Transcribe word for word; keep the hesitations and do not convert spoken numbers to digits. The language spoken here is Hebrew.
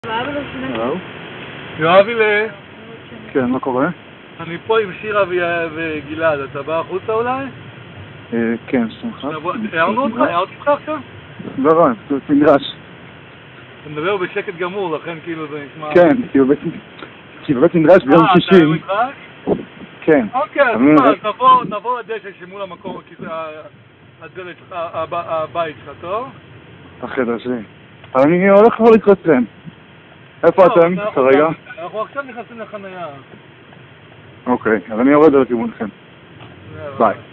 הלו? יואבילה, כן, מה קורה? אני פה עם שירה וגלעד, אתה בא החוצה אולי? כן, שמחה. הערנו אותך? הערת אותך עכשיו? לא, לא, פשוט נדרש. אתה מדבר בשקט גמור, לכן כאילו זה נשמע... כן, כי בבית נדרש ביום שישי. אה, אתה מתרש? כן. אוקיי, אז נבוא לדשא שמול המקום, הדלת שלך, הבית שלך, טוב? החדר שלי. אבל אני הולך כבר לקראתכם. איפה אתם כרגע? אנחנו עכשיו נכנסים לחניה. אוקיי, אז אני יורד על כיוונכם. ביי.